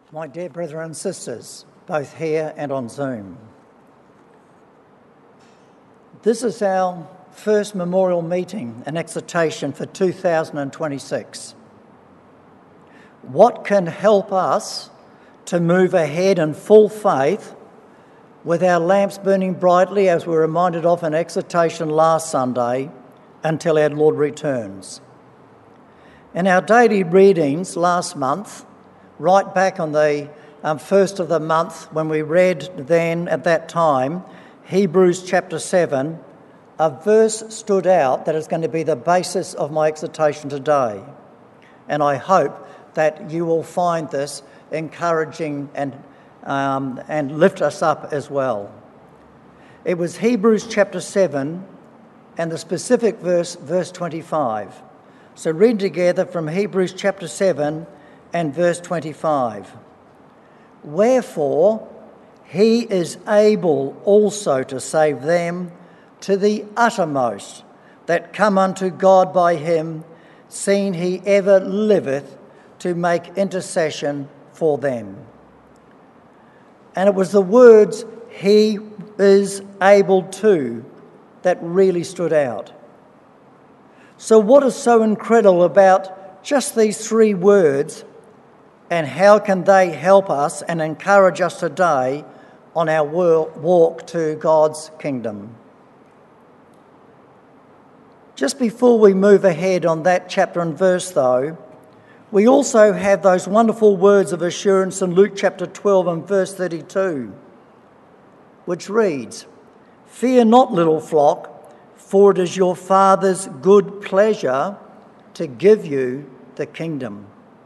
My dear brethren and sisters, both here and on Zoom. This is our first memorial meeting and exhortation for 2026. What can help us to move ahead in full faith with our lamps burning brightly, as we were reminded of in exhortation last Sunday, until our Lord returns? In our daily readings last month, right back on the first of the month, when we read then at that time, Hebrews chapter 7, a verse stood out that is going to be the basis of my exhortation today. And I hope that you will find this encouraging and lift us up as well. It was Hebrews chapter 7 and the specific verse, verse 25. So read together from Hebrews chapter 7 and verse 25. Wherefore he is able also to save them to the uttermost that come unto God by him, seeing he ever liveth to make intercession for them. And it was the words, he is able to, that really stood out. So what is so incredible about just these three words, and how can they help us and encourage us today on our walk to God's kingdom? Just before we move ahead on that chapter and verse, though, we also have those wonderful words of assurance in Luke chapter 12 and verse 32, which reads, "Fear not, little flock, for it is your Father's good pleasure to give you the kingdom."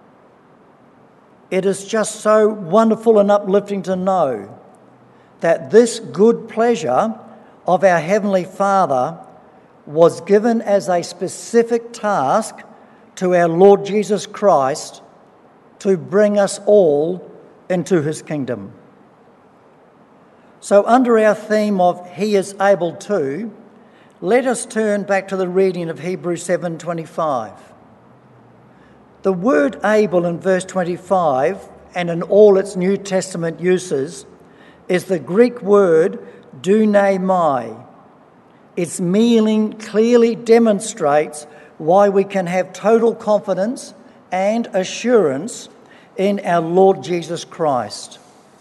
It is just so wonderful and uplifting to know that this good pleasure of our Heavenly Father was given as a specific task to our Lord Jesus Christ to bring us all into his kingdom. So under our theme of He is able to, let us turn back to the reading of Hebrews 7:25. The word able in verse 25 and in all its New Testament uses is the Greek word dunamai. Its meaning clearly demonstrates why we can have total confidence and assurance in our Lord Jesus Christ.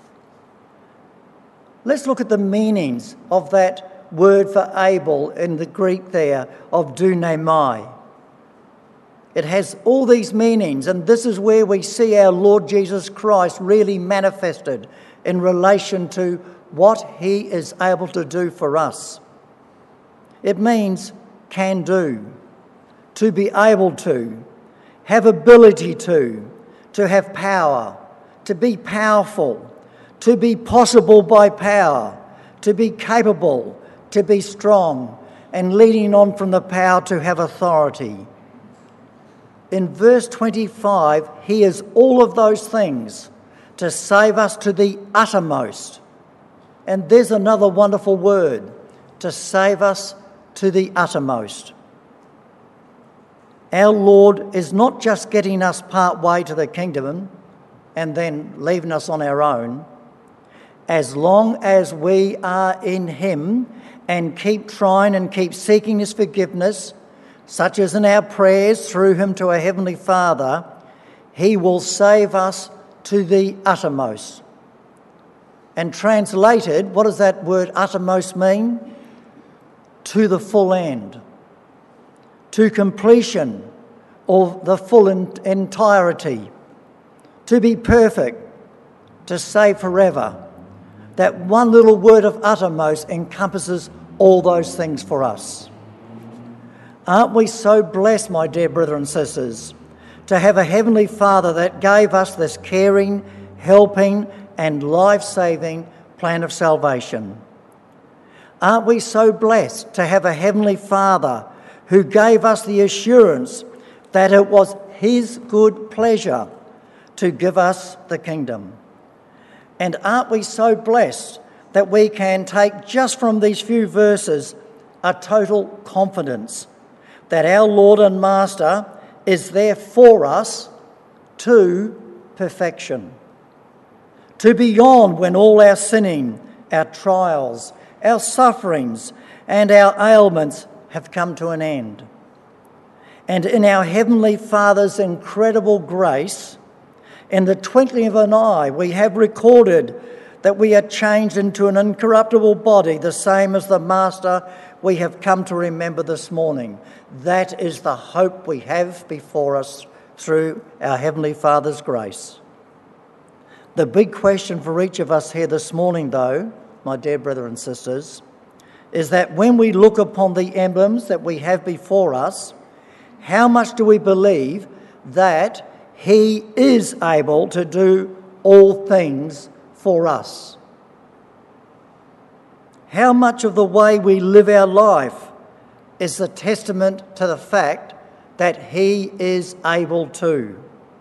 Let's look at the meanings of that word for able in the Greek there of dunamai. It has all these meanings, and this is where we see our Lord Jesus Christ really manifested in relation to what he is able to do for us. It means can do, to be able to, have ability to have power, to be powerful, to be possible by power, to be capable, to be strong, and leading on from the power to have authority. In verse 25, he is all of those things to save us to the uttermost. And there's another wonderful word, to save us to the uttermost. Our Lord is not just getting us part way to the kingdom and then leaving us on our own. As long as we are in him and keep trying and keep seeking his forgiveness, such as in our prayers through him to our Heavenly Father, he will save us to the uttermost. And translated, what does that word uttermost mean? To the full end, to completion of the full entirety, to be perfect, to save forever. That one little word of uttermost encompasses all those things for us. Aren't we so blessed, my dear brothers and sisters, to have a Heavenly Father that gave us this caring, helping and life-saving plan of salvation? Aren't we so blessed to have a Heavenly Father who gave us the assurance that it was his good pleasure to give us the kingdom? And aren't we so blessed that we can take just from these few verses a total confidence that our Lord and Master is there for us to perfection. to beyond when all our sinning, our trials, our sufferings, and our ailments have come to an end. And in our Heavenly Father's incredible grace, in the twinkling of an eye, we have recorded that we are changed into an incorruptible body, the same as the Master we have come to remember this morning. That is the hope we have before us through our Heavenly Father's grace. The big question for each of us here this morning, though, my dear brothers and sisters, is that when we look upon the emblems that we have before us, how much do we believe that He is able to do all things for us? How much of the way we live our life is a testament to the fact that He is able to?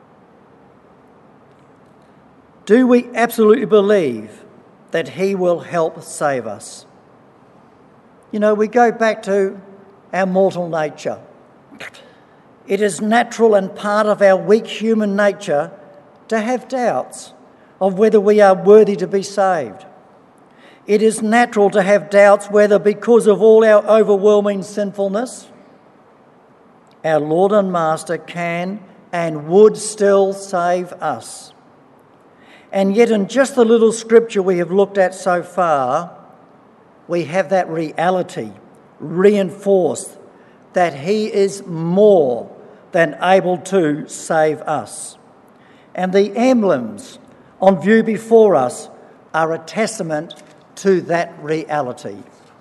Do we absolutely believe that He will help save us? You know, we go back to our mortal nature. It is natural and part of our weak human nature to have doubts of whether we are worthy to be saved. It is natural to have doubts whether, because of all our overwhelming sinfulness, our Lord and Master can and would still save us. And yet in just the little scripture we have looked at so far, we have that reality reinforced that He is more than able to save us. And the emblems on view before us are a testament to that reality.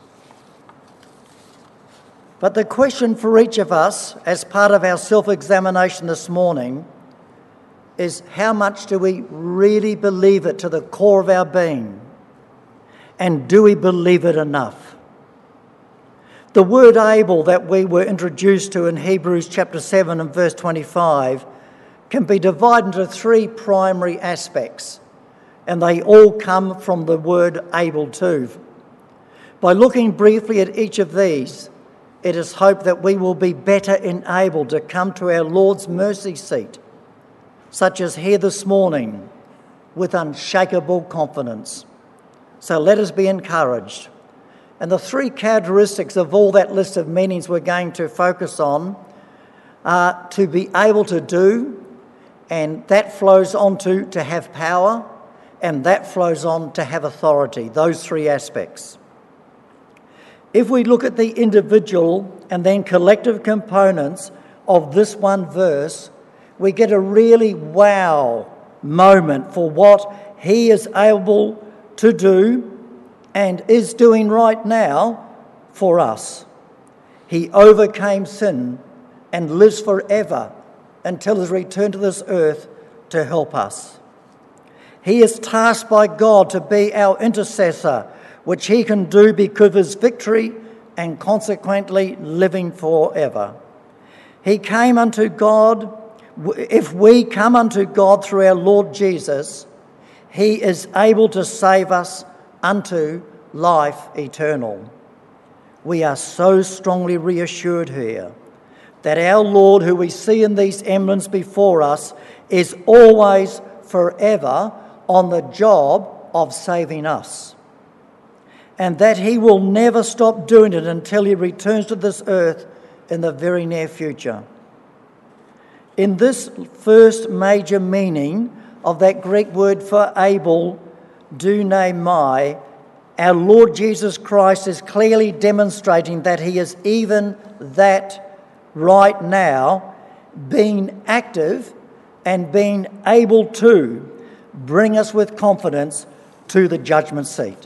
But the question for each of us, as part of our self-examination this morning, is how much do we really believe it to the core of our being? And do we believe it enough? The word able that we were introduced to in Hebrews chapter 7 and verse 25 can be divided into three primary aspects, and they all come from the word able to. By looking briefly at each of these, it is hoped that we will be better enabled to come to our Lord's mercy seat, such as here this morning, with unshakable confidence. So let us be encouraged. And the three characteristics of all that list of meanings we're going to focus on are to be able to do, and that flows on to have power, and that flows on to have authority, those three aspects. If we look at the individual and then collective components of this one verse, we get a really wow moment for what He is able to do and is doing right now for us. He overcame sin and lives forever until His return to this earth to help us. He is tasked by God to be our intercessor, which He can do because of His victory and consequently living forever. He came unto God. If we come unto God through our Lord Jesus, He is able to save us unto life eternal. We are so strongly reassured here that our Lord, who we see in these emblems before us, is always forever on the job of saving us, and that He will never stop doing it until He returns to this earth in the very near future. In this first major meaning of that Greek word for able, dunamai, our Lord Jesus Christ is clearly demonstrating that He is even that right now, being active and being able to bring us with confidence to the judgment seat.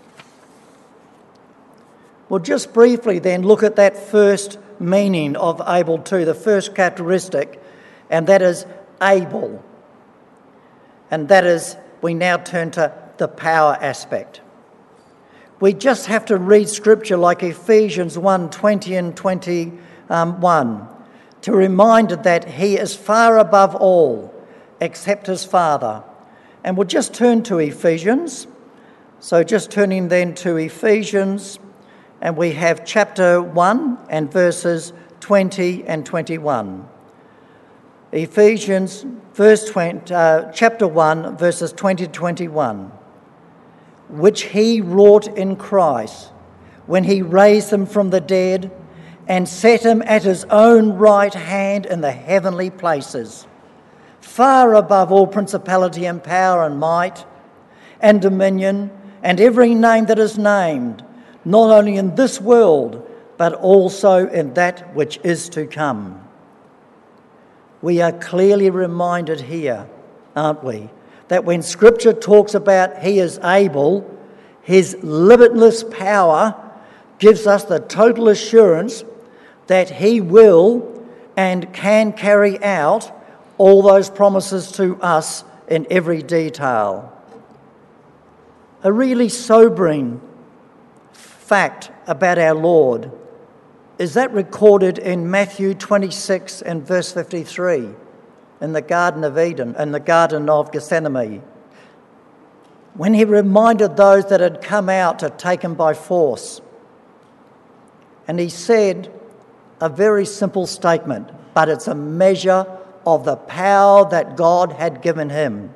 Well, just briefly then look at that first meaning of able to, the first characteristic, and that is able. And that is, we now turn to the power aspect. We just have to read scripture like Ephesians 1:20 and 21 to remind us that He is far above all except His Father. And we'll just turn to Ephesians. So just turning then to Ephesians, and we have chapter 1 and verses 20 and 21. Ephesians chapter 1, verses 20 to 21, which he wrought in Christ when he raised him from the dead and set him at his own right hand in the heavenly places, far above all principality and power and might and dominion and every name that is named, not only in this world, but also in that which is to come. We are clearly reminded here, aren't we, that when Scripture talks about he is able, his limitless power gives us the total assurance that he will and can carry out all those promises to us in every detail. A really sobering fact about our Lord is that recorded in Matthew 26 and verse 53 in the Garden of Eden, in the Garden of Gethsemane, when he reminded those that had come out to take him by force. And he said a very simple statement, but it's a measure of the power that God had given him.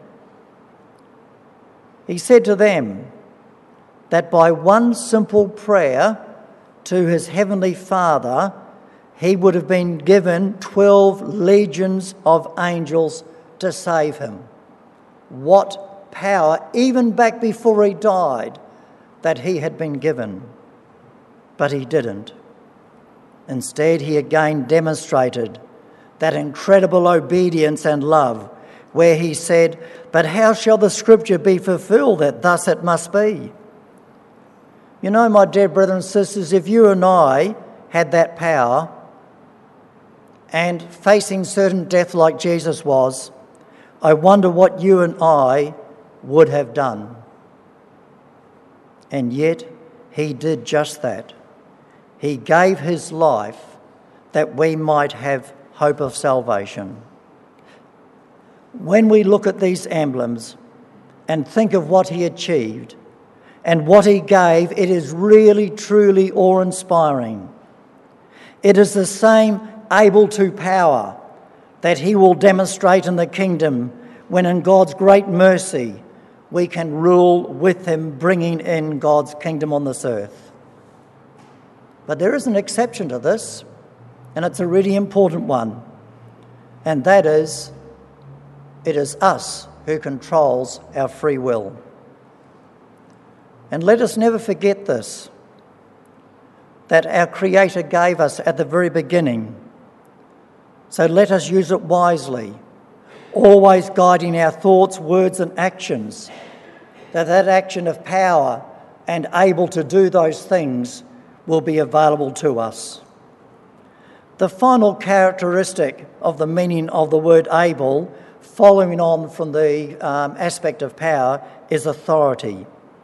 He said to them that by one simple prayer to his heavenly Father, he would have been given 12 legions of angels to save him. What power, even back before he died, that he had been given. But he didn't. Instead, he again demonstrated that incredible obedience and love, where he said, "But how shall the scripture be fulfilled that thus it must be?" You know, my dear brothers and sisters, if you and I had that power and facing certain death like Jesus was, I wonder what you and I would have done. And yet, he did just that. He gave his life that we might have hope of salvation. When we look at these emblems and think of what he achieved and what he gave, it is really, truly awe-inspiring. It is the same able to power that he will demonstrate in the kingdom when in God's great mercy we can rule with him, bringing in God's kingdom on this earth. But there is an exception to this, and it's a really important one, and that is, it is us who controls our free will. And let us never forget this, that our Creator gave us at the very beginning. So let us use it wisely, always guiding our thoughts, words and actions, that action of power and able to do those things will be available to us. The final characteristic of the meaning of the word able, following on from the aspect of power, is authority.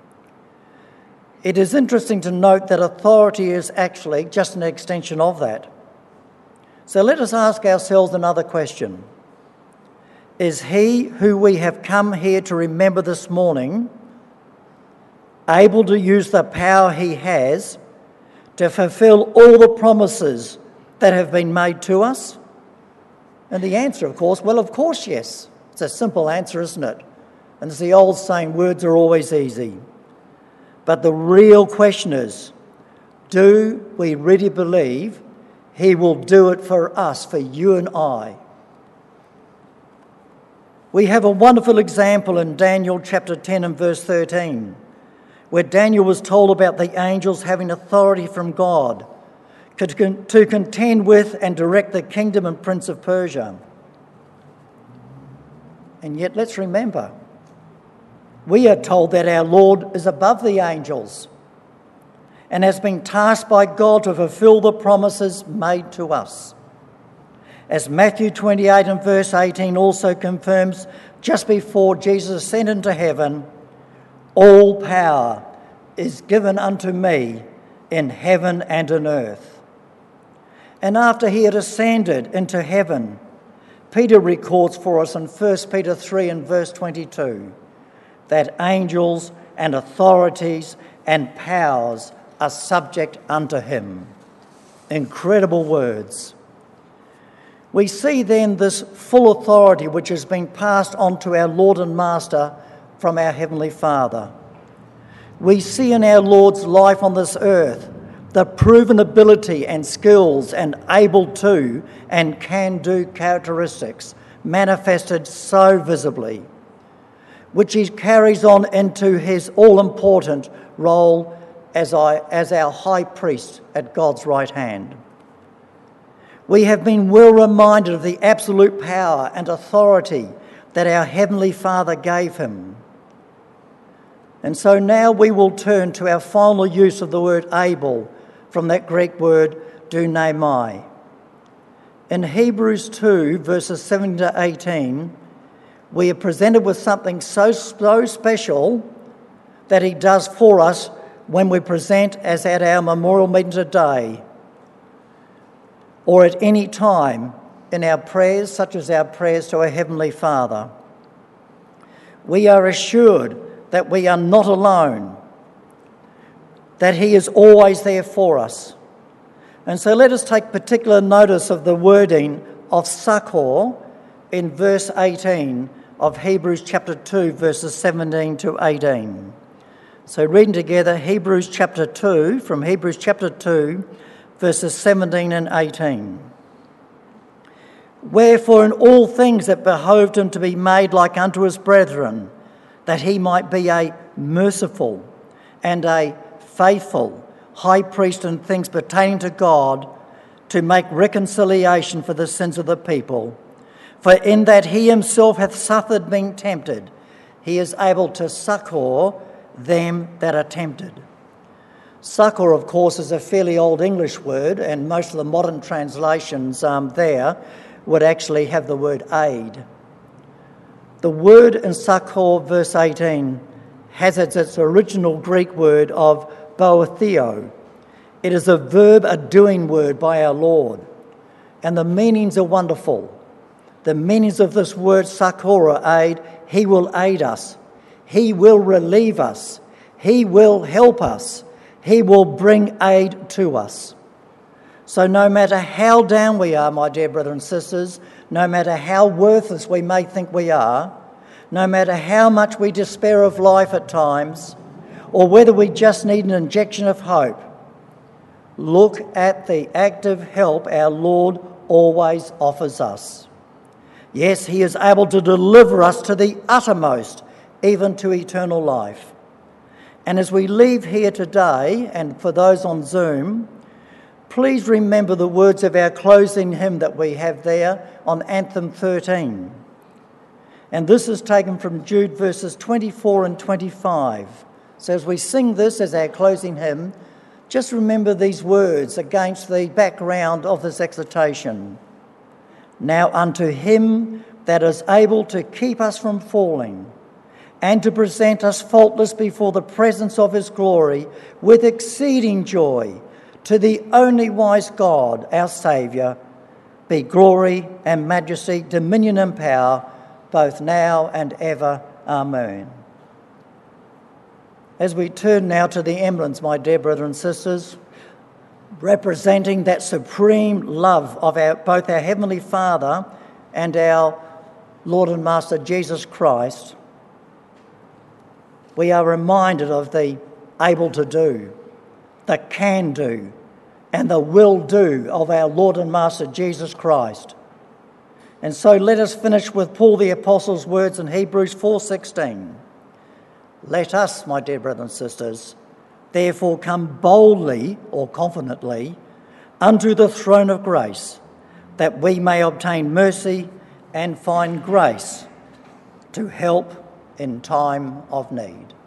It is interesting to note that authority is actually just an extension of that. So let us ask ourselves another question. Is he who we have come here to remember this morning able to use the power he has to fulfill all the promises that have been made to us? And the answer, of course, well, of course, yes. It's a simple answer, isn't it? And it's the old saying, words are always easy. But the real question is, do we really believe he will do it for us, for you and I? We have a wonderful example in Daniel chapter 10 and verse 13, where Daniel was told about the angels having authority from God to contend with and direct the kingdom and prince of Persia. And yet let's remember, we are told that our Lord is above the angels and has been tasked by God to fulfill the promises made to us. As Matthew 28 and verse 18 also confirms, just before Jesus ascended into heaven, all power is given unto me in heaven and on earth. And after he had ascended into heaven, Peter records for us in 1 Peter 3 and verse 22 that angels and authorities and powers are subject unto him. Incredible words. We see then this full authority which has been passed on to our Lord and Master from our Heavenly Father. We see in our Lord's life on this earth the proven ability and skills and able to and can do characteristics manifested so visibly, which he carries on into his all-important role as our high priest at God's right hand. We have been well reminded of the absolute power and authority that our Heavenly Father gave him. And so now we will turn to our final use of the word able from that Greek word dunamai. In Hebrews 2, verses 17 to 18, we are presented with something so special that he does for us when we present as at our memorial meeting today, or at any time in our prayers, such as our prayers to our Heavenly Father. We are assured that we are not alone, that he is always there for us. And so let us take particular notice of the wording of succor in verse 18 of Hebrews chapter 2, verses 17 to 18. So reading together Hebrews chapter 2, from Hebrews chapter 2, verses 17 and 18. Wherefore in all things it behoved him to be made like unto his brethren, that he might be a merciful and a faithful high priest in things pertaining to God, to make reconciliation for the sins of the people. For in that he himself hath suffered being tempted, he is able to succour them that are tempted. Succour, of course, is a fairly old English word, and most of the modern translations there would actually have the word aid. The word in succour, verse 18, has its original Greek word of boetheo. It is a verb, a doing word by our Lord, and the meanings are wonderful. The meanings of this word succour, aid, he will aid us, he will relieve us, he will help us, he will bring aid to us. So no matter how down we are, my dear brothers and sisters, no matter how worthless we may think we are, no matter how much we despair of life at times, or whether we just need an injection of hope, look at the active help our Lord always offers us. Yes, he is able to deliver us to the uttermost, even to eternal life. And as we leave here today, and for those on Zoom, please remember the words of our closing hymn that we have there on Anthem 13. And this is taken from Jude verses 24 and 25. So as we sing this as our closing hymn, just remember these words against the background of this exhortation. Now unto him that is able to keep us from falling and to present us faultless before the presence of his glory with exceeding joy, to the only wise God, our Saviour, be glory and majesty, dominion and power, both now and ever. Amen. As we turn now to the emblems, my dear brothers and sisters, representing that supreme love of both our Heavenly Father and our Lord and Master Jesus Christ, we are reminded of the able to do, the can do, and the will do of our Lord and Master Jesus Christ. And so let us finish with Paul the Apostle's words in Hebrews 4:16. Let us, my dear brothers and sisters, therefore come boldly or confidently unto the throne of grace, that we may obtain mercy and find grace to help in time of need.